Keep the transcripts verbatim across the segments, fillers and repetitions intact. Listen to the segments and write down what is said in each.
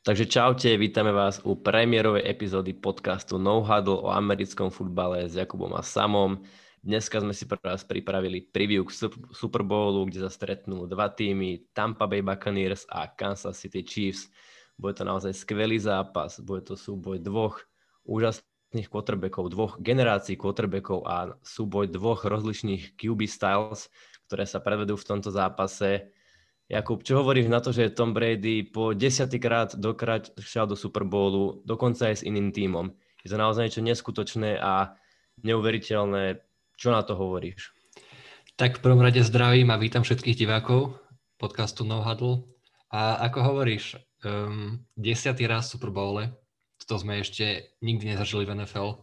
Takže čaute, vítame vás u premiérovej epizódy podcastu No Huddle o americkom futbale s Jakubom a Samom. Dneska sme si pre vás pripravili preview k Super Bowlu, kde sa stretnú dva týmy, Tampa Bay Buccaneers a Kansas City Chiefs. Bude to naozaj skvelý zápas, bude to súboj dvoch úžasných quarterbackov, dvoch generácií quarterbackov a súboj dvoch rozličných Q B styles, ktoré sa predvedú v tomto zápase. Jakub, čo hovoríš na to, že Tom Brady po desiatýkrát dokráčal do Super Bowlu, dokonca aj s iným tímom? Je to naozaj niečo neskutočné a neuveriteľné. Čo na to hovoríš? Tak v prvom rade zdravím a vítam všetkých divákov podcastu No Huddle. A ako hovoríš, um, desiatý raz v Super Bowle, to sme ešte nikdy nezažili v en ef el.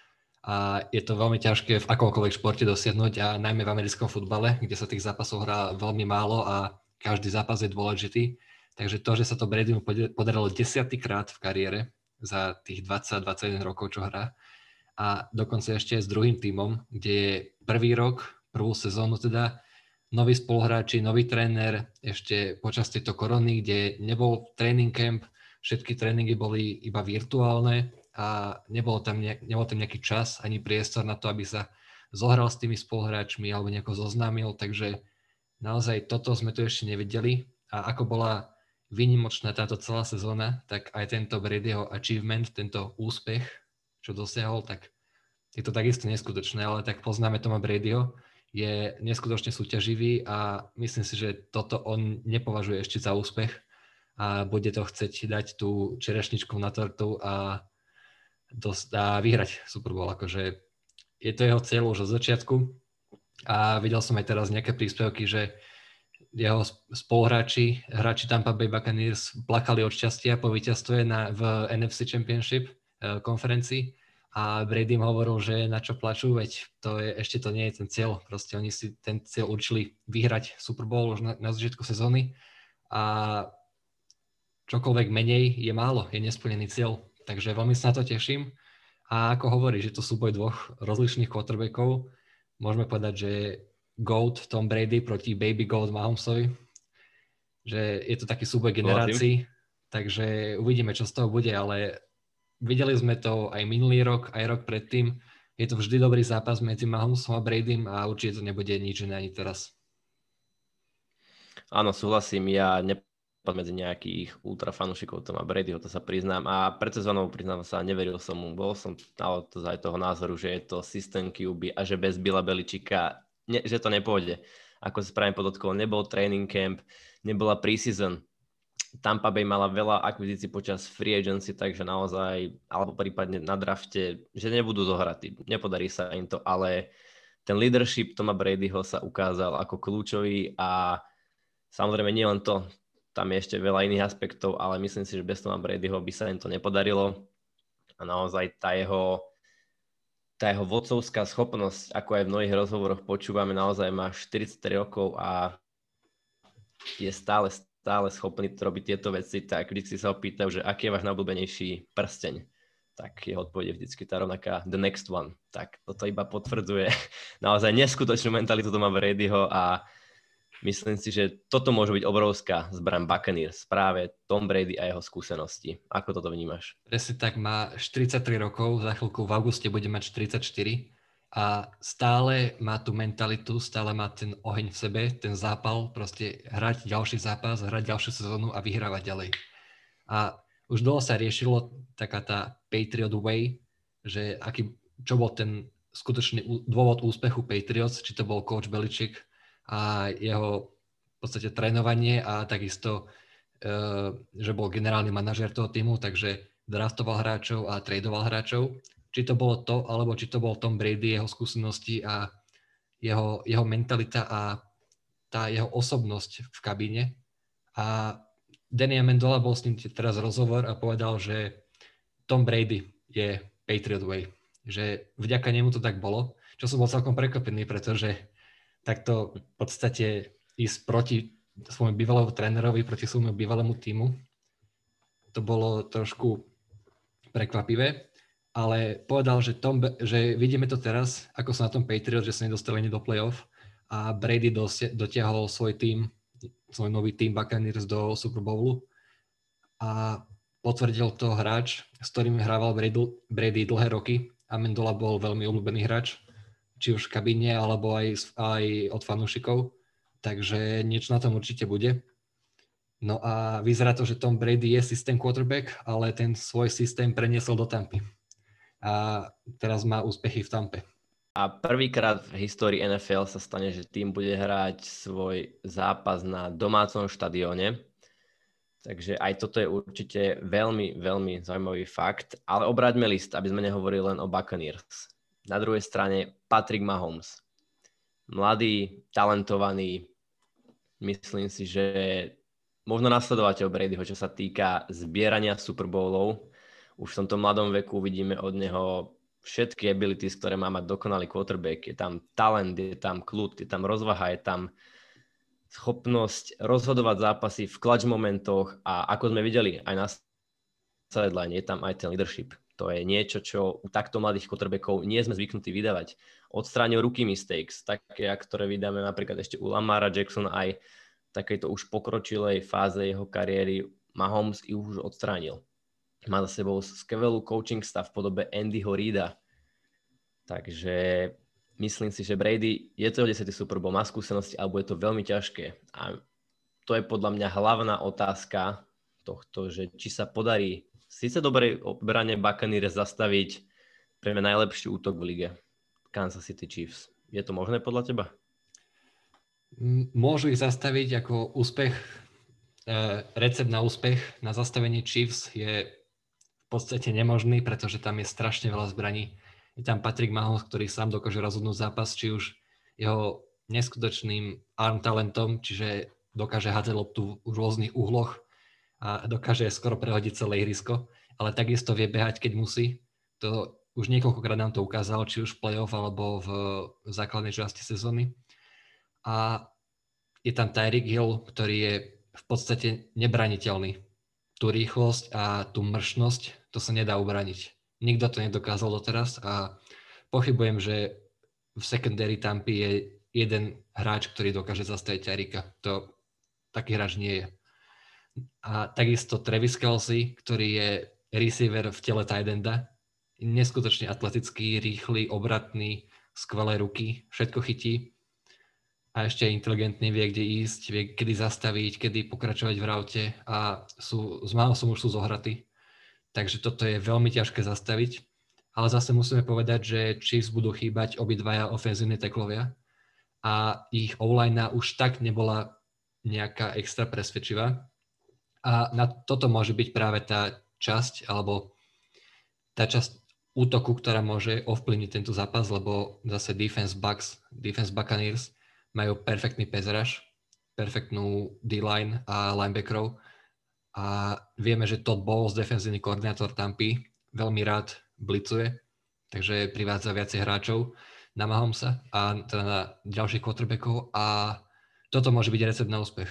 A je to veľmi ťažké v akomkoľvek športe dosiahnuť a najmä v americkom futbale, kde sa tých zápasov hrá veľmi málo a každý zápas je dôležitý. Takže to, že sa to Bradymu podarilo desiatýkrát v kariére za tých dvadsať dvadsaťjeden rokov, čo hrá, a dokonca ešte s druhým tímom, kde je prvý rok, prvú sezónu teda, noví spoluhráči, nový tréner, ešte počas tejto korony, kde nebol training camp, všetky tréningy boli iba virtuálne a nebol tam, nejak, nebol tam nejaký čas ani priestor na to, aby sa zohral s tými spoluhráčmi alebo nejako zoznámil, takže naozaj toto sme tu ešte nevideli a ako bola výnimočná táto celá sezóna, tak aj tento Bradyho achievement, tento úspech, čo dosiahol, tak je to takisto neskutočné, ale tak poznáme Toma Bradyho, je neskutočne súťaživý a myslím si, že toto on nepovažuje ešte za úspech a bude to chcieť dať tú čerešničku na tortu a, dos- a vyhrať Super Bowl. Akože je to jeho cieľ už od začiatku a videl som aj teraz nejaké príspevky, že jeho spoluhráči, hráči Tampa Bay Buccaneers plakali od šťastia po víťazstve na, v en ef cé Championship konferencii a Brady im hovoril, že na čo plačú, veď to je, ešte to nie je ten cieľ. Proste oni si ten cieľ určili vyhrať Super Bowl už na, na začiatku sezóny a čokoľvek menej je málo, je nesplnený cieľ. Takže veľmi sa na to teším. A ako hovoríš, je to súboj dvoch rozličných quarterbackov. Môžeme povedať, že GOAT Tom Brady proti Baby GOAT Mahomesovi. Že je to taký súboj generácií. Takže uvidíme, čo z toho bude, ale videli sme to aj minulý rok, aj rok predtým. Je to vždy dobrý zápas medzi Mahomesom a Bradym a určite to nebude nič iné ani teraz. Áno, súhlasím. Ja nepatrím medzi nejakých ultra fanúšikov Toma Bradyho, to sa priznám. A pred sezónou, priznám sa, neveril som mu. Bol som ale to aj toho názoru, že je to systém Q B a že bez Billa Beličika, ne, že to nepôjde. Ako sa správne podotkol, nebol training camp, nebola preseason. Tampa Bay mala veľa akvizícií počas free agency, takže naozaj, alebo prípadne na drafte, že nebudú zohratí. Nepodarí sa im to, ale ten leadership Toma Bradyho sa ukázal ako kľúčový a samozrejme nie len to, tam je ešte veľa iných aspektov, ale myslím si, že bez Toma Bradyho by sa im to nepodarilo a naozaj tá jeho, tá jeho vodcovská schopnosť, ako aj v mnohých rozhovoroch počúvame, naozaj má štyridsaťtri rokov a je stále stále schopný robiť tieto veci, tak vždy si sa opýtajú, že aký je váš najobľúbenejší prsteň. Tak jeho odpoveď je vždycky tá rovnaká the next one. Tak toto iba potvrdzuje naozaj neskutočnú mentalitu Toma Bradyho a myslím si, že toto môže byť obrovská zbraň Buccaneers, práve Tom Brady a jeho skúsenosti. Ako toto vnímaš? Presne tak, má štyridsaťtri rokov, za chvíľku v auguste bude mať štyridsaťštyri a stále má tú mentalitu, stále má ten oheň v sebe, ten zápal, proste hrať ďalší zápas, hrať ďalšiu sezónu a vyhrávať ďalej. A už dlho sa riešilo taká tá Patriot Way, že aký, čo bol ten skutočný dôvod úspechu Patriots, či to bol coach Belichick a jeho v podstate trénovanie a takisto, uh, že bol generálny manažér toho týmu, takže draftoval hráčov a tradoval hráčov. Či to bolo to, alebo či to bol Tom Brady, jeho skúsenosti a jeho, jeho mentalita a tá jeho osobnosť v kabíne. A Danny Amendola bol s ním teraz rozhovor a povedal, že Tom Brady je Patriot Way. Že vďaka nemu to tak bolo, čo som bol celkom prekvapený, pretože takto v podstate ísť proti svojmu bývalému trénerovi, proti svojmu bývalému tímu, to bolo trošku prekvapivé, ale povedal, že, Tom, že vidíme to teraz, ako sa na tom Patriot, že sa nedostali ani do playoff a Brady dosia- dotiahol svoj tím, svoj nový tím Buccaneers do Super Bowlu a potvrdil to hráč, s ktorým hrával Brady, Brady dlhé roky. Amendola bol veľmi obľúbený hráč, či už v kabíne, alebo aj, aj od fanúšikov. Takže niečo na tom určite bude. No a vyzerá to, že Tom Brady je systém quarterback, ale ten svoj systém preniesol do Tampy. A teraz má úspechy v Tampe. A prvýkrát v histórii en ef el sa stane, že tým bude hrať svoj zápas na domácom štadióne. Takže aj toto je určite veľmi, veľmi zaujímavý fakt. Ale obráťme list, aby sme nehovorili len o Buccaneers. Na druhej strane Patrick Mahomes. Mladý, talentovaný, myslím si, že možno nasledovateľ Bradyho, čo sa týka zbierania Super Bowlov. Už v tomto mladom veku vidíme od neho všetky abilities, ktoré má mať dokonalý quarterback. Je tam talent, je tam kľud, je tam rozvaha, je tam schopnosť rozhodovať zápasy v clutch momentoch a ako sme videli aj na sideline, je tam aj ten leadership. To je niečo, čo u takto mladých quarterbackov nie sme zvyknutí vydávať. Odstránil rookie mistakes, také, ktoré vydáme napríklad ešte u Lamara Jacksona aj v takejto už pokročilej fáze jeho kariéry. Mahomes ich už odstránil. Má za sebou skvelú coaching stav v podobe Andyho Reida. Takže myslím si, že Brady je to desiaty Super Bowl, má skúsenosti, alebo je to veľmi ťažké. A to je podľa mňa hlavná otázka tohto, že či sa podarí síce dobre obrane Buccaneers zastaviť pre mňa najlepší útok v lige, Kansas City Chiefs. Je to možné podľa teba? Môžu ich zastaviť ako úspech. Recept na úspech na zastavenie Chiefs je v podstate nemožný, pretože tam je strašne veľa zbraní. Je tam Patrick Mahomes, ktorý sám dokáže rozhodnúť zápas, či už jeho neskutočným arm talentom, čiže dokáže hádzať loptu v rôznych uhloch a dokáže skoro prehodiť celé ihrisko, ale takisto vie behať, keď musí. To už niekoľkokrát nám to ukázal, či už v play-off alebo v základnej časti sezóny. A je tam Tyreek Hill, ktorý je v podstate nebraniteľný. Tú rýchlosť a tú mršnosť, to sa nedá ubraniť. Nikto to nedokázal doteraz a pochybujem, že v secondary Tampy je jeden hráč, ktorý dokáže zastaviť Tyreeka. To taký hráč nie je. A takisto Travis Kelce, ktorý je receiver v tele tight enda, neskutočne atletický, rýchly, obratný, skvelé ruky, všetko chytí. A ešte inteligentne vie, kde ísť, vie, kedy zastaviť, kedy pokračovať v raute a sú, s Mahomesom už sú zohratí. Takže toto je veľmi ťažké zastaviť. Ale zase musíme povedať, že Chiefs budú chýbať obidvaja ofenzívne tacklovia a ich O-line už tak nebola nejaká extra presvedčivá. A na toto môže byť práve tá časť, alebo tá časť útoku, ktorá môže ovplyvniť tento zápas, lebo zase defense Bucks, defense Buccaneers majú perfektný pass rush, perfektnú D-line a linebackerov a vieme, že Todd Bowles, defenzívny koordinátor Tampy, veľmi rád blitzuje, takže privádza viacej hráčov na Mahomesa a teda na ďalších quarterbackov a toto môže byť recept na úspech.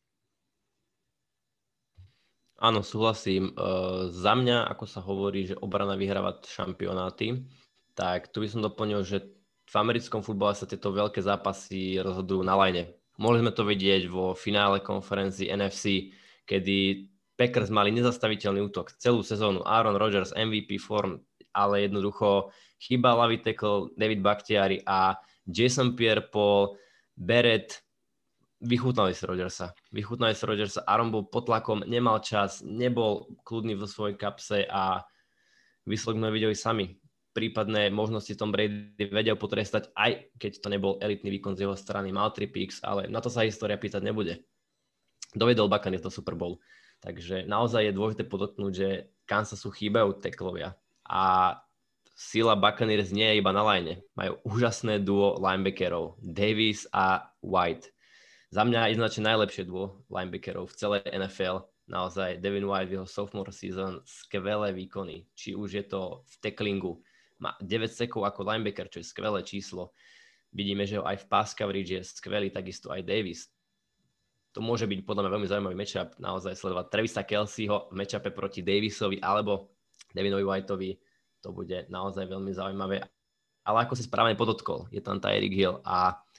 Áno, súhlasím. Uh, za mňa, ako sa hovorí, že obrana vyhráva šampionáty, tak tu by som doplnil, že v americkom futbale sa tieto veľké zápasy rozhodujú na line. Mohli sme to vidieť vo finále konferencii en ef cé, kedy Packers mali nezastaviteľný útok celú sezónu. Aaron Rodgers, em ví pí form, ale jednoducho chýba ľavý tackle David Bakhtiari a Jason Pierre-Paul, Barrett, vychutnali si Rodgersa. Vychutnali si Rodgersa. Aaron bol pod tlakom, nemal čas, nebol kľudný vo svojej kapse a výsledok sme videli sami. Prípadné možnosti Tom Brady vedel potrestať, aj keď to nebol elitný výkon z jeho strany. Mal tri picks, ale na to sa história pýtať nebude. Dovedol Buccaneers do Super Bowl. Takže naozaj je dôležité podotknúť, že Kansasu chýbajú tacklovia. A sila Buccaneers nie je iba na line. Majú úžasné duo linebackerov. Davis a White. Za mňa jednoznačne najlepšie duo linebackerov v celej en ef el. Naozaj Devin White v jeho sophomore season, skvelé výkony. Či už je to v tacklingu. Má deväť sekov ako linebacker, čo je skvelé číslo. Vidíme, že ho aj v pass coverage je skvelý, takisto aj Davis. To môže byť podľa mňa veľmi zaujímavý matchup. Naozaj sledovať Travisa Kelceho v matchupe proti Davisovi alebo Devinovi Whiteovi. To bude naozaj veľmi zaujímavé. Ale ako si správne podotkol, je tam Tyreek Hill a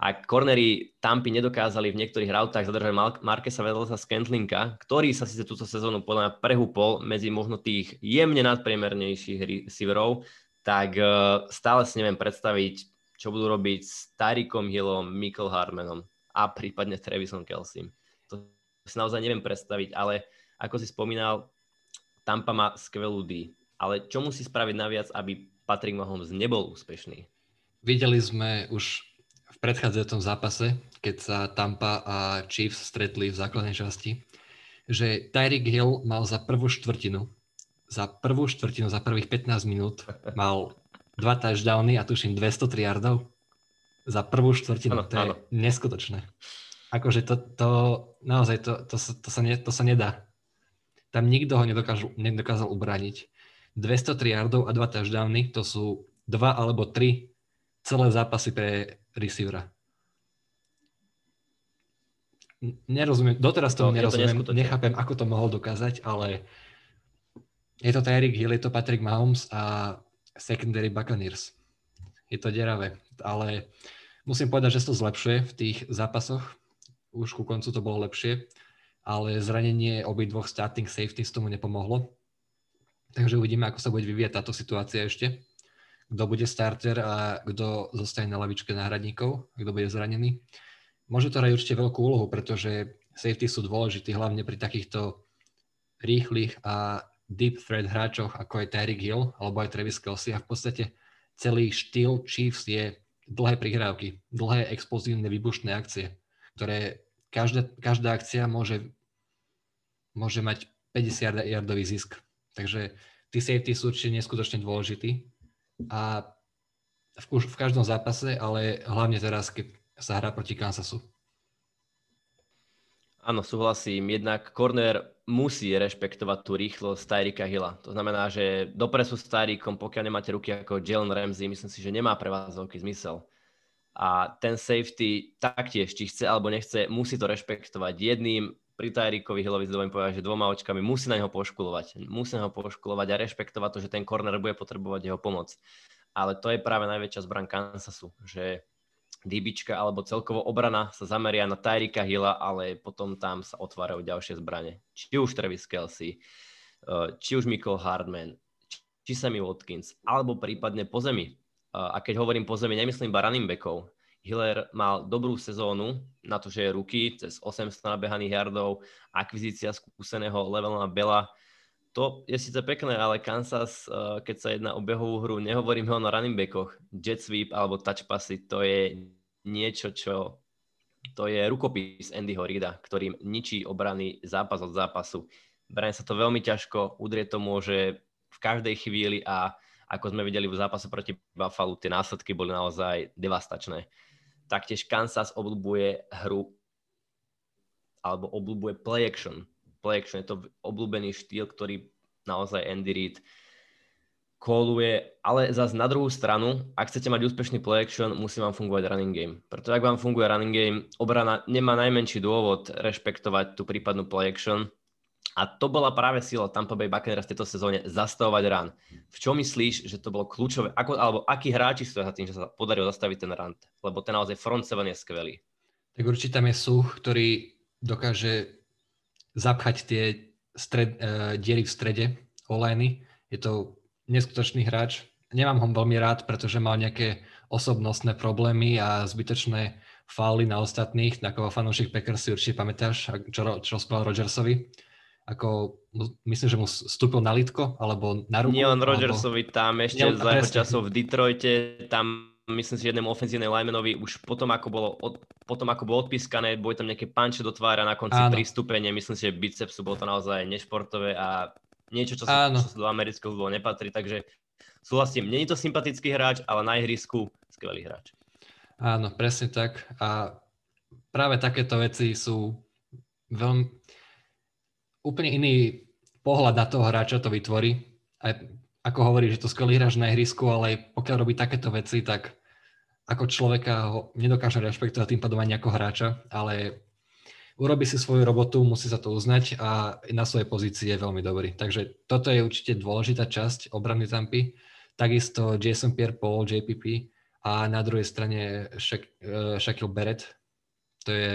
A cornery Tampy nedokázali v niektorých routách zadržať Marquesa Valdes-Scantlinga, ktorý sa síce túto sezónu podľa mňa prehúpol medzi možno tých jemne nadpriemernejších receiverov, tak stále si neviem predstaviť, čo budú robiť s Tyreekom Hillom, Michael Hardmanom a prípadne Travisom Kelceym. To si naozaj neviem predstaviť, ale ako si spomínal, Tampa má skvelú D. Ale čo musí spraviť naviac, aby Patrick Mahomes nebol úspešný? Videli sme už v predchádzajúcom zápase, keď sa Tampa a Chiefs stretli v základnej časti, že Tyreek Hill mal za prvú štvrtinu, za prvú štvrtinu, za prvých pätnásť minút mal dva touchdowny a tuším dvestotri yardov za prvú štvrtinu. Ano, to je ano. Neskutočné. Akože to, to naozaj to, to, to, to, sa ne, to sa nedá. Tam nikto ho nedokázal, nedokázal ubrániť. dvestotri yardov a dva touchdowny, to sú dva alebo tri celé zápasy pre receivera. Nerozumiem, doteraz tomu nerozumiem, to nechápem, ako to mohol dokázať, ale je to Tyreek Hill, je to Patrick Mahomes a secondary Buccaneers. Je to deravé, ale musím povedať, že sa to zlepšuje v tých zápasoch. Už ku koncu to bolo lepšie, ale zranenie obidvoch starting safeties tomu nepomohlo. Takže uvidíme, ako sa bude vyvíjať táto situácia ešte. Kto bude starter a kto zostane na lavičke náhradníkov, kto bude zranený. Môže to hrať určite veľkú úlohu, pretože safety sú dôležití hlavne pri takýchto rýchlych a deep threat hráčoch, ako je Tyreek Hill alebo aj Travis Kelce. A v podstate celý štýl Chiefs je dlhé prihrávky, dlhé explozívne výbušné akcie, ktoré každá, každá akcia môže, môže mať päťdesiat yardový zisk. Takže tí safety sú určite neskutočne dôležití. A v, v každom zápase, ale hlavne teraz, keď sa hrá proti Kansasu. Áno, súhlasím. Jednak corner musí rešpektovať tú rýchlosť Tyreeka Hilla. To znamená, že do presu s Tyreekom, pokiaľ nemáte ruky ako Jalen Ramsey, myslím si, že nemá pre vás veľký zmysel. A ten safety taktiež, či chce alebo nechce, musí to rešpektovať. Jedným pri Tyreekovi Hillovi dovolím povedať, že dvoma očkami musí na neho poškulovať. Musí na neho poškulovať a rešpektovať to, že ten corner bude potrebovať jeho pomoc. Ale to je práve najväčšia zbraň Kansasu, že DBčka alebo celkovo obrana sa zameria na Tyreeka Hilla, ale potom tam sa otvárajú ďalšie zbrane. Či už Travis Kelce, či už Michael Hardman, či Sammy Watkins, alebo prípadne po zemi. A keď hovorím po zemi, nemyslím iba running backov. Hiller mal dobrú sezónu na to, že je rookie, cez osemsto nabehaných yardov, akvizícia skúseného Le'Veona Bella. To je síce pekné, ale Kansas, keď sa jedná o behovú hru, nehovoríme ho na running backoch. Jet sweep alebo touch passy, to je niečo, čo... To je rukopis Andyho Reida, ktorým ničí obrany zápas od zápasu. Bráni sa to veľmi ťažko, udrieť to môže v každej chvíli a ako sme videli v zápase proti Buffalo, tie následky boli naozaj devastačné. Taktiež Kansas obľúbuje hru alebo obľúbuje play action. Play action je to obľúbený štýl, ktorý naozaj Andy Reid calluje, ale zase na druhú stranu, ak chcete mať úspešný play action, musí vám fungovať running game. Pretože ak vám funguje running game, obrana nemá najmenší dôvod rešpektovať tú prípadnú play action. A to bola práve sila Tampa Bay Buccaneers v tejto sezóne zastavovať run. V čom myslíš, že to bolo kľúčové? Ako, alebo akí hráči sú za tým, že sa podarilo zastaviť ten run? Lebo ten naozaj front seven je skvelý. Tak určite tam je Such, ktorý dokáže zapchať tie stred, uh, diery v strede O-liney. Je to neskutočný hráč. Nemám ho veľmi rád, pretože mal nejaké osobnostné problémy a zbytočné fauly na ostatných. Ako fanúšik Packers si určite pamätáš, čo, čo rozprával Rodgersovi. Ako, myslím, že mu vstúpil na lidko, alebo na ruku. Nie len Rodgersovi, alebo... tam ešte nie, za jeho časov v Detroite, tam myslím si, že jednému ofenzívnej linemanovi už potom, ako bolo, od, potom, ako bolo odpískané, boli tam nejaké panče do tvára na konci pristúpenie, myslím si, že bicepsu bolo to naozaj nešportové a niečo, čo sa, čo sa do amerického futbolu nepatrí, takže súhlasím, nie je to sympatický hráč, ale na ihrisku skvelý hráč. Áno, presne tak a práve takéto veci sú veľmi úplne iný pohľad na toho hráča to vytvorí. Aj ako hovorí, že to skvelý hráč na ihrisku, ale pokiaľ robí takéto veci, tak ako človeka ho nedokáže rešpektovať tým pádom ani ako hráča, ale urobí si svoju robotu, musí sa to uznať a na svojej pozícii je veľmi dobrý. Takže toto je určite dôležitá časť obrany Tampy. Takisto Jason Pierre-Paul, J P P a na druhej strane Sha- uh, Shaquille Barrett. To je...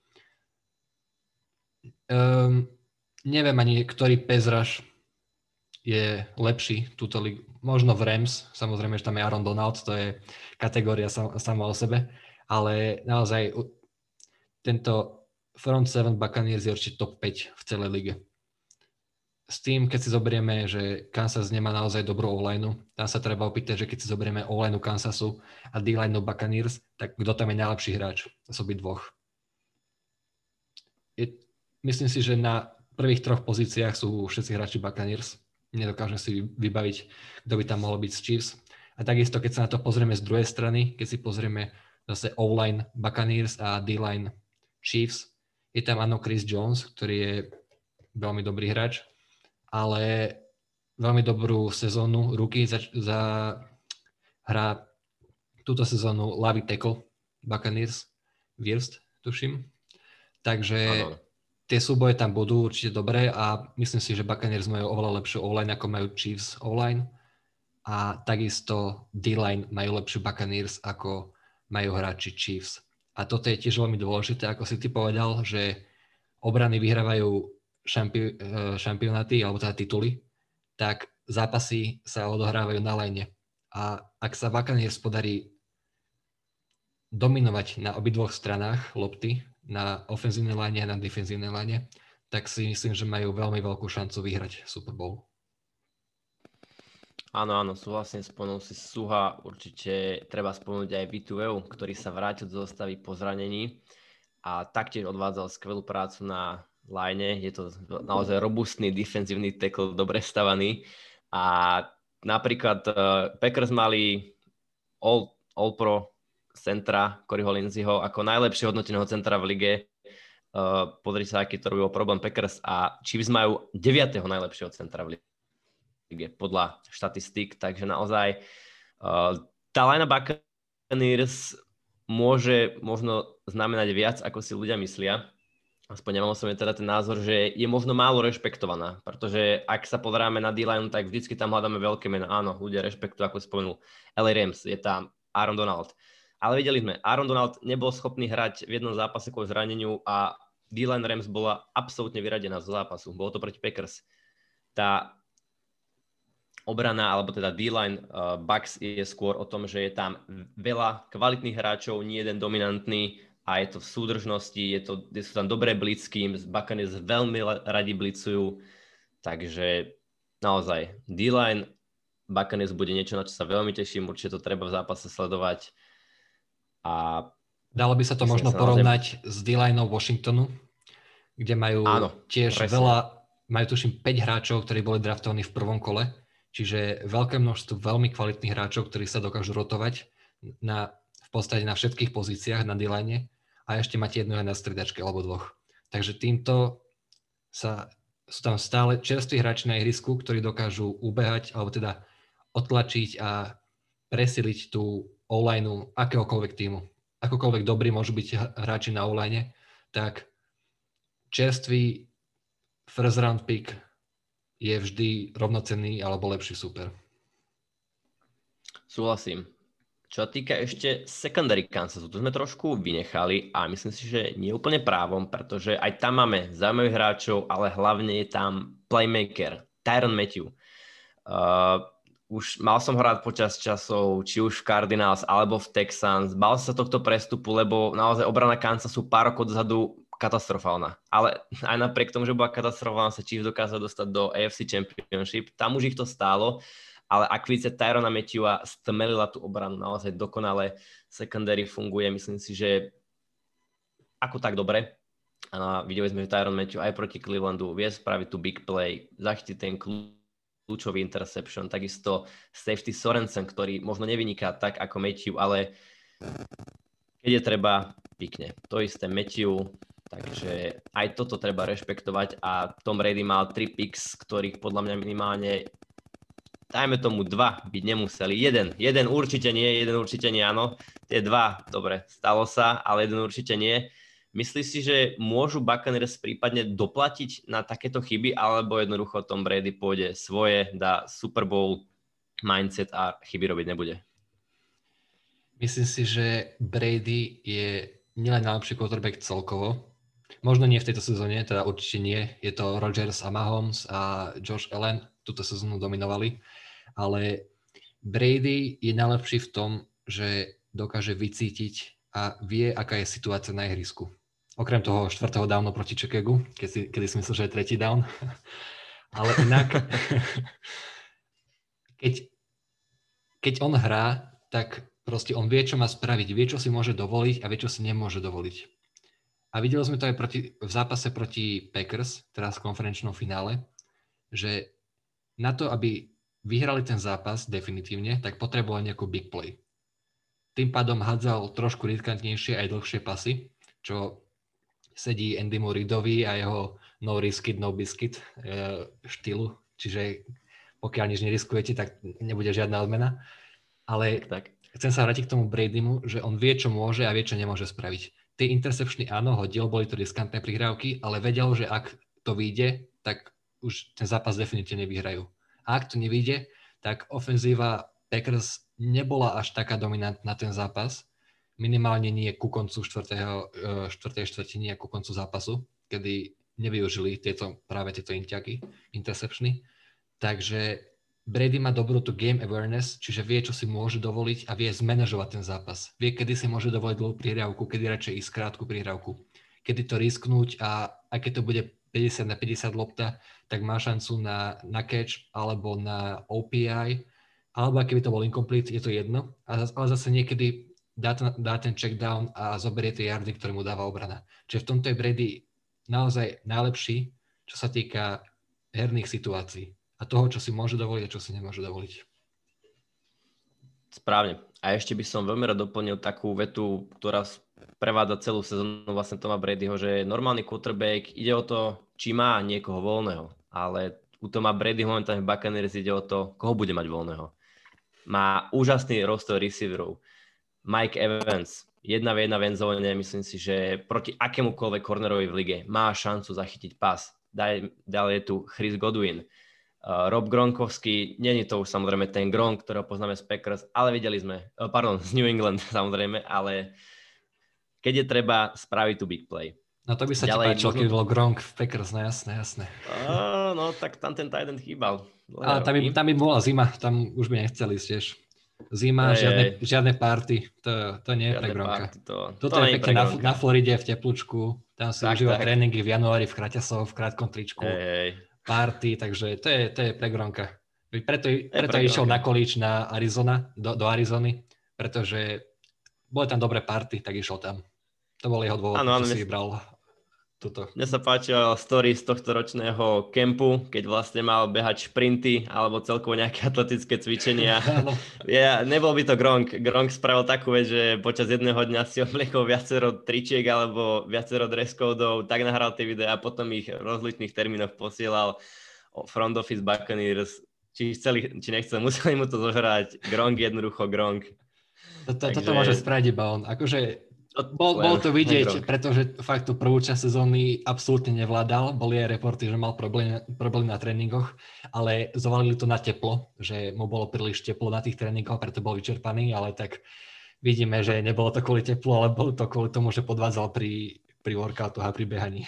Um, neviem ani, ktorý pass rush je lepší túto ligu. Možno v Rams, samozrejme, že tam je Aaron Donald, to je kategória sam, sama o sebe, ale naozaj tento front seven Buccaneers je určite top päť v celej lige. S tým, keď si zoberieme, že Kansas nemá naozaj dobrú O-line, tam sa treba opýtať, že keď si zoberieme O-line Kansasu a D-line Buccaneers, tak kto tam je najlepší hráč z obidvoch? Je, myslím si, že na prvých troch pozíciách sú všetci hráči Buccaneers. Nedokážem si vybaviť, kto by tam mohol byť z Chiefs. A takisto, keď sa na to pozrieme z druhej strany, keď si pozrieme zase O-line Buccaneers a D-line Chiefs, je tam áno Chris Jones, ktorý je veľmi dobrý hráč, ale veľmi dobrú sezónu rookie za, za hrá túto sezónu ľavý tackle Buccaneers, Wirfs, tuším. Takže ano. Tie súboje tam budú určite dobré a myslím si, že Buccaneers majú oveľa lepšiu O-line, ako majú Chiefs O-line a takisto D-line majú lepšiu Buccaneers, ako majú hráči Chiefs. A toto je tiež veľmi dôležité, ako si ty povedal, že obrany vyhrávajú šampi- šampionáty alebo teda tituly, tak zápasy sa odohrávajú na line. A ak sa Buccaneers podarí dominovať na obidvoch stranách lopty, na ofenzívnej line a na defenzívnej line, tak si myslím, že majú veľmi veľkú šancu vyhrať Super Bowl. Áno, áno, súhlasím, spomenul si Suha, určite treba spomenúť aj Vituveu, ktorý sa vrátil do zostavy po zranení a taktiež odvádzal skvelú prácu na line. Je to naozaj robustný defenzívny tackle, dobre stavaný. A napríklad uh, Packers mali all, all pro centra Coreyho Lindseyho ako najlepšie hodnoteného centra v lige. Uh, pozrite sa, aký to robil problém Packers a Chiefs majú deviateho najlepšieho centra v lige podľa štatistík, takže naozaj uh, tá line Buccaneers môže možno znamenať viac, ako si ľudia myslia. Aspoň nemal som teda ten názor, že je možno málo rešpektovaná, pretože ak sa pozeráme na D-line, tak vždycky tam hľadáme veľké mená. Áno, ľudia rešpektujú, ako spomenul el ej Rams, je tam Aaron Donald. Ale videli sme, Aaron Donald nebol schopný hrať v jednom zápase kvôli zraneniu a D-line Rams bola absolútne vyradená zo zápasu. Bolo to proti Packers. Tá obrana, alebo teda D-line uh, Bucks je skôr o tom, že je tam veľa kvalitných hráčov, nie jeden dominantný a je to v súdržnosti, je to, sú tam dobré blitzky, Buccaneers veľmi radi blitzujú, takže naozaj D-line Buccaneers bude niečo, na čo sa veľmi teším, určite to treba v zápase sledovať. A dalo by sa to možno porovnať naozaj s D-lineou Washingtonu, kde majú áno, tiež presne. veľa, majú tuším päť hráčov, ktorí boli draftovaní v prvom kole, čiže veľké množstvo veľmi kvalitných hráčov, ktorí sa dokážu rotovať na, v podstate na všetkých pozíciách na D-line a ešte máte jedného na striedačke alebo dvoch. Takže týmto sa, sú tam stále čerství hráči na ihrisku, ktorí dokážu ubehať alebo teda odtlačiť a presiliť tú O-line akéhokoľvek týmu. Akokoľvek dobrí môžu byť hráči na O-line, tak čerstvý first round pick je vždy rovnocenný alebo lepší super. Súhlasím. Čo sa týka ešte secondary Kansasu, tu sme trošku vynechali a myslím si, že nie úplne právom, pretože aj tam máme zaujímavých hráčov, ale hlavne je tam playmaker, Tyrann Mathieu. Uh, Už mal som hrať počas časov, či už v Cardinals alebo v Texans. Bál sa tohto prestupu, lebo naozaj obrana Kansasu pár rokov dozadu katastrofálna. Ale aj napriek tomu, že bola katastrofálna, sa Chiefs dokázal dostať do á ef cé Championship. Tam už ich to stálo, ale akvícia Tyronna Matthewa stmelila tú obranu naozaj dokonale. Secondary funguje, myslím si, že ako tak dobre. A videli sme, že Tyrann Mathieu aj proti Clevelandu vie spraviť tú big play, zachytiť ten kľúč, kľúčový interception, takisto safety Sorensen, ktorý možno nevyniká tak ako Mathieu, ale keď je treba, píkne. To isté Mathieu, takže aj toto treba rešpektovať a Tom Brady mal tri picks, ktorých podľa mňa minimálne dajme tomu dva byť nemuseli. Jeden, jeden určite nie, jeden určite nie, áno. Tie dva, dobre, stalo sa, ale jeden určite nie. Myslíš si, že môžu Buccaneers prípadne doplatiť na takéto chyby, alebo jednoducho Tom Brady pôjde svoje, dá Super Bowl mindset a chyby robiť nebude? Myslím si, že Brady je nielen najlepší quarterback celkovo, možno nie v tejto sezóne, teda určite nie, je to Rodgers a Mahomes a Josh Allen túto sezónu dominovali, ale Brady je najlepší v tom, že dokáže vycítiť a vie, aká je situácia na ihrisku. Okrem toho štvrtého downu proti Chicagu, keď si, kedy si myslel, že je tretí down. Ale inak, keď, keď on hrá, tak proste on vie, čo má spraviť, vie, čo si môže dovoliť a vie, čo si nemôže dovoliť. A videli sme to aj proti, v zápase proti Packers, teraz v konferenčnom finále, že na to, aby vyhrali ten zápas definitívne, tak potreboval nejakú big play. Tým pádom hádzal trošku riskantnejšie aj dlhšie pasy, čo sedí Andymu Reidovi a jeho no risk it, no biscuit štýlu. Čiže pokiaľ nič neriskujete, tak nebude žiadna odmena. Ale tak. Chcem sa vrátiť k tomu Bradymu, že on vie, čo môže a vie, čo nemôže spraviť. Tie interceptiony áno, hodil, boli to riskantné prihrávky, ale vedel, že ak to vyjde, tak už ten zápas definitívne vyhrajú. A ak to nevyjde, tak ofenzíva Packers nebola až taká dominantná ten zápas, minimálne nie ku koncu štvrtej štvrtiny a ku koncu zápasu, kedy nevyužili tieto, práve tieto inťaky, interceptiony. Takže Brady má dobrú tú game awareness, čiže vie, čo si môže dovoliť a vie zmanažovať ten zápas. Vie, kedy si môže dovoliť dlhú prihrávku, kedy radšej ísť krátku prihrávku. Kedy to risknúť a aj keď to bude päťdesiat na päťdesiat lopta, tak má šancu na, na catch alebo na ó pé í, alebo keby to bol incomplete, je to jedno. Ale zase niekedy dá, to, dá ten check down a zoberie tie yardy, ktoré mu dáva obrana. Čiže v tomto je Brady naozaj najlepší, čo sa týka herných situácií a toho, čo si môže dovoliť a čo si nemôže dovoliť. Správne. A ešte by som veľmi rád doplnil takú vetu, ktorá prevádza celú sezónu vlastne Toma Bradyho, že normálny quarterback ide o to, či má niekoho voľného. Ale u Toma Bradyho momentálne v Buccaneers ide o to, koho bude mať voľného. Má úžasný roster receiverov. Mike Evans, jedna v jedna v endzone, myslím si, že proti akémukoľvek cornerovi v lige má šancu zachytiť pas. Ďalej je tu Chris Godwin. Uh, Rob Gronkowski, nie je to už samozrejme ten Gronk, ktorého poznáme z Packers, ale videli sme, uh, pardon, z New England samozrejme, ale keď je treba spraviť tú big play. No to by sa ďalej, ti páčilo, možno... keď bol Gronk v Packers, no jasné, jasné. Uh, no tak tam ten tight end chýbal. Ale tam by, tam by bola zima, tam už by nechceli tiež. Zima, hey, žiadne, hey. žiadne party, to, to nie je pre Gronka. Party, to, Toto to je pekne na, na Floride, v teplúčku, tam si tak, užíva tak. tréningy v januári v kraťasov, v krátkom tričku, hey, hey. party, takže to je, to je pre Gronka. Preto, preto pre išiel Gronka. na college na Arizona, do, do Arizony, pretože boli tam dobré party, tak išiel tam. To bol jeho dôvod, ano, že si vybral toto. Mne sa páčilo story z tohto ročného kempu, keď vlastne mal behať šprinty alebo celkovo nejaké atletické cvičenia. ja, nebol by to Gronk. Gronk spravil takú vec, že počas jedného dňa si obliekol viacero tričiek alebo viacero dress codov, tak nahral tie videá a potom ich v rozličných termínoch posielal front office Buccaneers. Či chceli, či nechceli, museli mu to zohrať. Gronk jednoducho Gronk. Toto, Takže... toto môže spraviť iba on. Akože Bol, bol to vidieť, pretože fakt tú prvú časť sezóny absolútne nevládal. Boli aj reporty, že mal problém, problém na tréningoch, ale zovalili to na teplo, že mu bolo príliš teplo na tých tréningoch, preto bol vyčerpaný, ale tak vidíme, že nebolo to kvôli teplu, ale bolo to kvôli tomu, že podvádzal pri, pri workoutoch a pri behaní.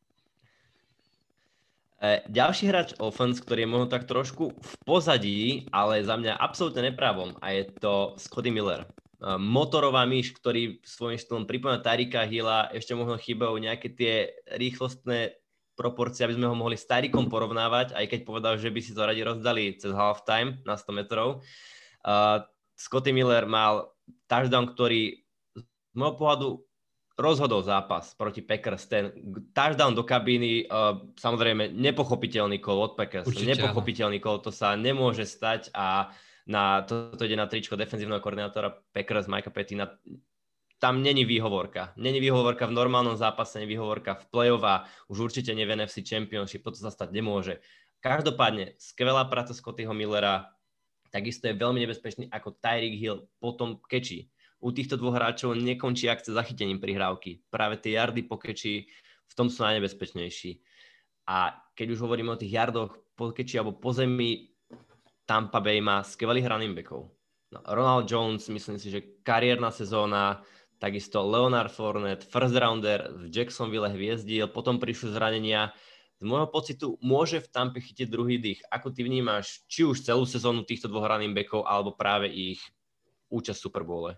Ďalší hráč offense, ktorý je možno tak trošku v pozadí, ale za mňa absolútne nepravom, a je to Scotty Miller. Motorová myš, ktorý svojím štýlom pripomína Tyrika Hilla, ešte možno chýbajú nejaké tie rýchlostné proporcie, aby sme ho mohli s Tyrikom porovnávať, aj keď povedal, že by si to radi rozdali cez halftime na sto metrov. Uh, Scotty Miller mal touchdown, ktorý z môjho pohľadu rozhodol zápas proti Packers. Ten touchdown do kabíny, uh, samozrejme nepochopiteľný call od Packers. Určite, nepochopiteľný call, to sa nemôže stať a na toto ide na tričko defenzívneho koordinátora Packers Mikea Pettina. Tam není výhovorka. Není výhovorka v normálnom zápase, není výhovorka v play-off a už určite nie v en ef cé Championship. Toto sa stať nemôže. Každopádne, skvelá práca Scottyho Millera, takisto je veľmi nebezpečný ako Tyreek Hill potom keči. U týchto dvoch hráčov nekončí akce zachytením prihrávky. Práve tie yardy po keči v tom sú najnebezpečnejší. A keď už hovoríme o tých yardoch po keči alebo po zemi, Tampa Bay má skvelých running backov. No, Ronald Jones, myslím si, že kariérna sezóna, takisto Leonard Fournette, first rounder v Jacksonville hviezdil, potom prišli zranenia. Z môjho pocitu môže v Tampe chytiť druhý dých. Ako ty vnímaš či už celú sezónu týchto dvoch running backov, alebo práve ich účasť v Super Bowle?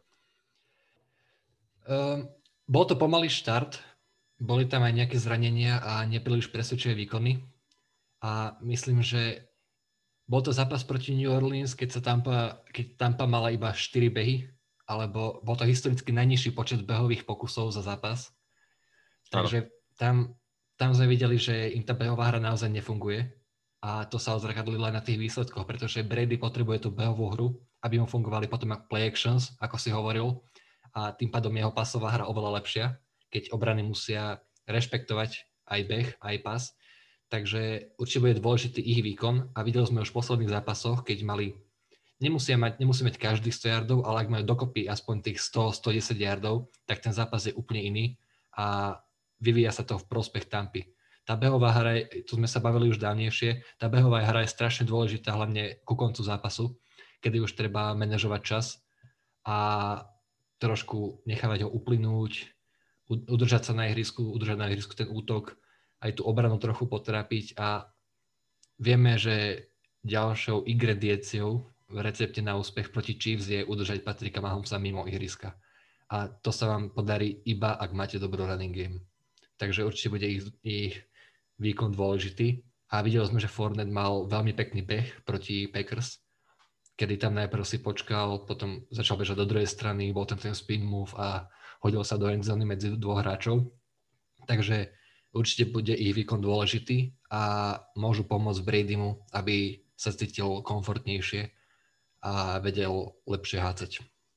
Um, bol to pomalý štart, boli tam aj nejaké zranenia a nepríliš presvedčivé výkony. A myslím, že bol to zápas proti New Orleans, keď sa Tampa, keď Tampa mala iba štyri behy, alebo bol to historicky najnižší počet behových pokusov za zápas. Takže tam, tam sme videli, že im tá behová hra naozaj nefunguje. A to sa odzrkadlilo aj na tých výsledkoch, pretože Brady potrebuje tú behovú hru, aby mu fungovali potom ako play actions, ako si hovoril. A tým pádom jeho pasová hra oveľa lepšia, keď obrany musia rešpektovať aj beh, aj pas. Takže určite bude dôležitý ich výkon a videli sme už v posledných zápasoch, keď mali, nemusia mať, nemusí mať každý sto yardov, ale ak majú dokopy aspoň tých sto až stodesať yardov, tak ten zápas je úplne iný a vyvíja sa to v prospech Tampy. Tá behová hra, tu sme sa bavili už dávnejšie, tá behová hra je strašne dôležitá, hlavne ku koncu zápasu, kedy už treba manažovať čas a trošku nechávať ho uplynúť, udržať sa na ihrisku, udržať na ihrisku ten útok, aj tú obranu trochu potrápiť a vieme, že ďalšou ingredienciou v recepte na úspech proti Chiefs je udržať Patricka Mahomesa mimo ihriska. A to sa vám podarí iba, ak máte dobrý running game. Takže určite bude ich, ich výkon dôležitý. A videli sme, že Fournette mal veľmi pekný beh proti Packers, kedy tam najprv si počkal, potom začal bežať do druhej strany, bol tam ten spin move a hodil sa do endzóny medzi dvoch hráčov. Takže určite bude ich výkon dôležitý a môžu pomôcť Bradymu, aby sa cítil komfortnejšie a vedel lepšie hádzať.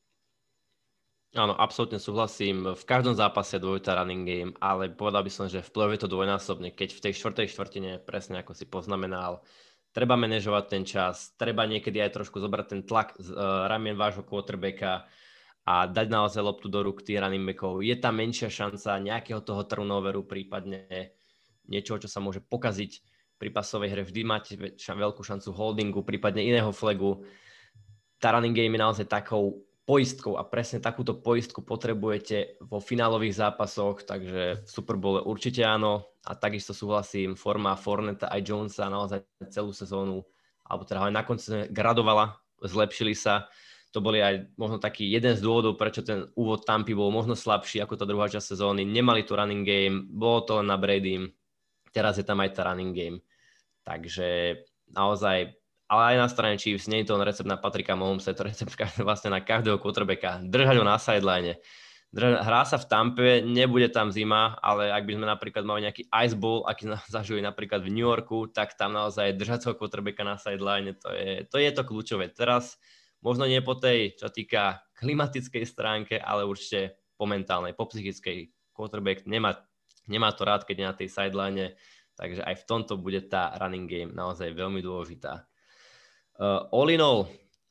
Áno, absolútne súhlasím. V každom zápase je dvojitá running game, ale povedal by som, že v play je to dvojnásobne. Keď v tej štvrtej štvrtine, presne ako si poznamenal, treba manažovať ten čas, treba niekedy aj trošku zobrať ten tlak z uh, ramien vášho quarterbacka a dať naozaj loptu do rúk tých running backov. Je tam menšia šanca nejakého toho turnoveru, prípadne niečoho, čo sa môže pokaziť pri pasovej hre. Vždy máte veľkú šancu holdingu, prípadne iného flagu. Tá running game je naozaj takou poistkou a presne takúto poistku potrebujete vo finálových zápasoch, takže v Super Bowle určite áno a takisto súhlasím, forma Fournetta aj Jonesa naozaj celú sezónu, alebo teda aj na konci gradovala, zlepšili sa. To boli aj možno taký jeden z dôvodov, prečo ten úvod Tampy bol možno slabší ako tá druhá časť sezóny. Nemali tu running game, bolo to len na Bradym, teraz je tam aj tá running game. Takže naozaj, ale aj na strane Chiefs, nie je to recept na Patricka Mahomesa, je to recept vlastne na každého quarterbacka. Držať ho na sideline. Hrá sa v Tampe, nebude tam zima, ale ak by sme napríklad mali nejaký ice bowl, aký zažili napríklad v New Yorku, tak tam naozaj držať toho quarterbacka na sideline, to je to, je to kľúčové. Teraz možno nie po tej, čo týka klimatickej stránke, ale určite po mentálnej, po psychickej. Quarterback nemá, nemá to rád, keď je na tej sideline, takže aj v tomto bude tá running game naozaj veľmi dôležitá. Uh, all in all,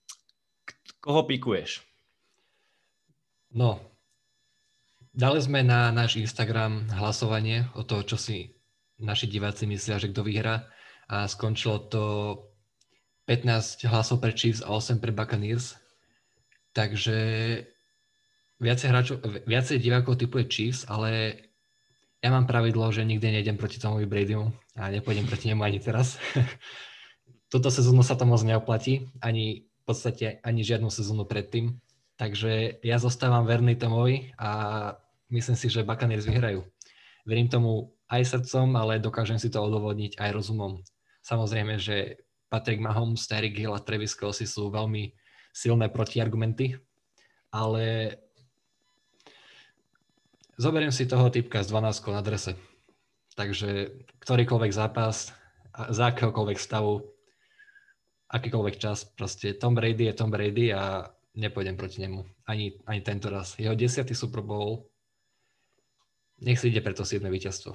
koho pikuješ? No, dali sme na náš Instagram hlasovanie o to, čo si naši diváci myslia, že kto vyhrá a skončilo to pätnásť hlasov pre Chiefs a osem pre Buccaneers. Takže viacej hráčov, viacej divákov typuje Chiefs, ale ja mám pravidlo, že nikdy nejdem proti Tomovi Bradymu a nepôjdem proti nemu ani teraz. Toto sezónu sa to moc neoplatí, ani v podstate ani žiadnu sezónu predtým. Takže ja zostávam verný Tomovi a myslím si, že Buccaneers vyhrajú. Verím tomu aj srdcom, ale dokážem si to odôvodniť aj rozumom. Samozrejme, že Patrick Mahomes, Tyreek Hill a Travis Kelce sú veľmi silné protiargumenty, ale zoberiem si toho typka s dvanásťkou na drese. Takže ktorýkoľvek zápas, za akéhokoľvek stavu, akýkoľvek čas, proste Tom Brady je Tom Brady a nepôjdem proti nemu. Ani, ani tento raz. Jeho desiatý Super Bowl, nech si ide pre to siedme víťazstvo.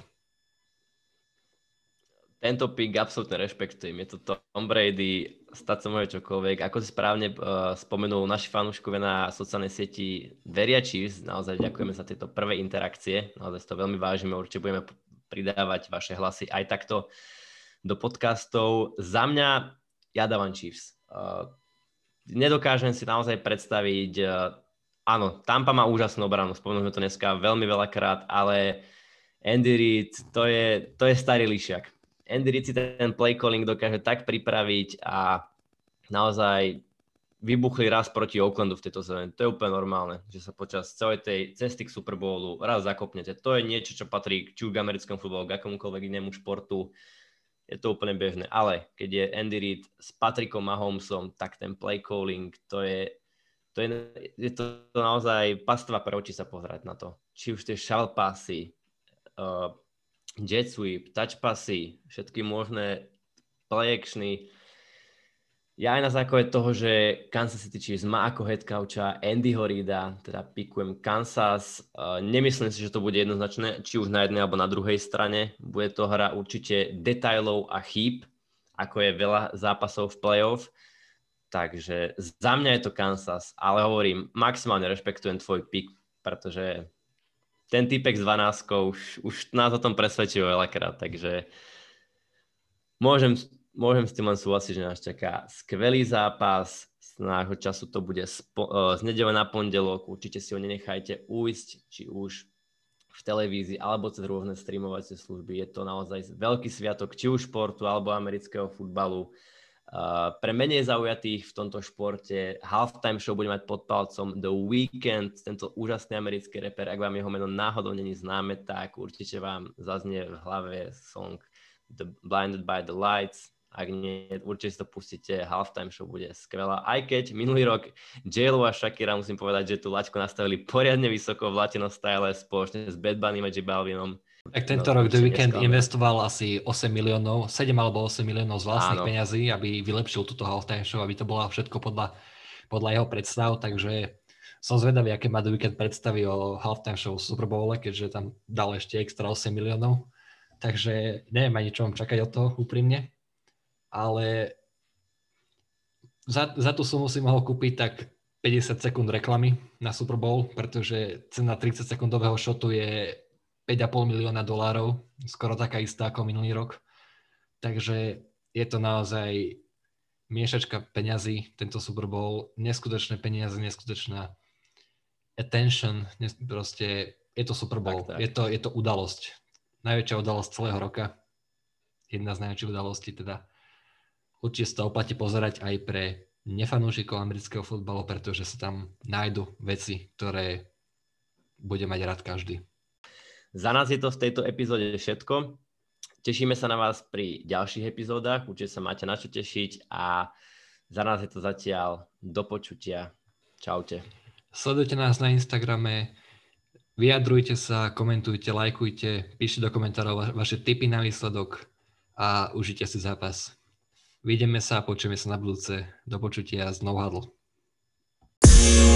Tento pick absolútne rešpektujem. Je to Tom Brady, stať sa môže čokoľvek. Ako si správne uh, spomenul, naši fanúškovia na sociálnej sieti veria Chiefs. Naozaj ďakujeme za tieto prvé interakcie. Naozaj to veľmi vážime. Určite budeme pridávať vaše hlasy aj takto do podcastov. Za mňa ja dávam Chiefs. Uh, nedokážem si naozaj predstaviť, uh, áno, Tampa má úžasnú obranu, spomenuli sme to dneska veľmi veľakrát, ale Andy Reid, to je, to je starý lišiak. Andy Reid si ten play calling dokáže tak pripraviť a naozaj vybuchli raz proti Oaklandu v tejto sezóne. To je úplne normálne, že sa počas celej tej cesty k Super Bowlu raz zakopnete. To je niečo, čo patrí či už k americkému futbalu, k akomukoľvek inému športu. Je to úplne bežné. Ale keď je Andy Reid s Patrickom Mahomesom, tak ten play calling, to je, to je, je to naozaj pastva pre oči sa pozerať na to. Či už tie shuttle passy, uh, jet sweep, touch passy, všetky možné play actiony. Ja aj na základe toho, že Kansas City Chiefs má ako head coacha Andyho Reida, teda pikujem Kansas. Uh, nemyslím si, že to bude jednoznačné, či už na jednej alebo na druhej strane. Bude to hra určite detailov a chýb, ako je veľa zápasov v playoff. Takže za mňa je to Kansas, ale hovorím, maximálne rešpektujem tvoj pick, pretože ten typek s dvanásťkou už, už nás o tom presvedčil veľakrát, takže môžem... Môžem s tým len súhlasiť, že nás čaká skvelý zápas. Z nášho času to bude spo- z nedele na pondelok. Určite si ho nenechajte ujsť, či už v televízii, alebo cez rôzne streamovacie služby. Je to naozaj veľký sviatok, či už športu, alebo amerického futbalu. Uh, pre menej zaujatých v tomto športe halftime show bude mať pod palcom The Weeknd, tento úžasný americký rapper. Ak vám jeho meno náhodou není známe, tak určite vám zaznie v hlave song The Blinded by the Lights. Ak nie, určite si to pustíte, halftime show bude skvelá. Aj keď minulý rok J-Lo a Shakira, musím povedať, že tú laťku nastavili poriadne vysoko v Latino style spoločne s Bad Bunnym a J Balvinom. Tak tento no, rok The Weeknd investoval asi osem miliónov, sedem alebo osem miliónov z vlastných Áno. peňazí, aby vylepšil túto halftime show, aby to bola všetko podľa, podľa jeho predstav, takže som zvedavý, aké má The Weeknd predstavy o halftime show Super Bowle, keďže tam dal ešte extra osem miliónov. Takže neviem ani čo mám čakať od toho úprimne. Ale za, za tú sumu si mohol kúpiť tak päťdesiat sekúnd reklamy na Super Bowl, pretože cena tridsať sekundového shotu je päť a pol milióna dolárov, skoro taká istá ako minulý rok. Takže je to naozaj miešačka peňazí, tento Super Bowl, neskutočné peniaze, neskutočná attention, proste je to Super Bowl, tak, tak. Je, to, je to udalosť, najväčšia udalosť celého roka, jedna z najväčších udalostí teda. Určite sa to oplatí pozerať aj pre nefanúšikov amerického futbalu, pretože sa tam nájdu veci, ktoré bude mať rád každý. Za nás je to v tejto epizóde všetko. Tešíme sa na vás pri ďalších epizódach, určite sa máte na čo tešiť a za nás je to zatiaľ do počutia. Čaute. Sledujte nás na Instagrame, vyjadrujte sa, komentujte, lajkujte, píšte do komentárov va- vaše tipy na výsledok a užite si zápas. Vidíme sa a počujeme sa na budúce. Do počutia z No Huddle.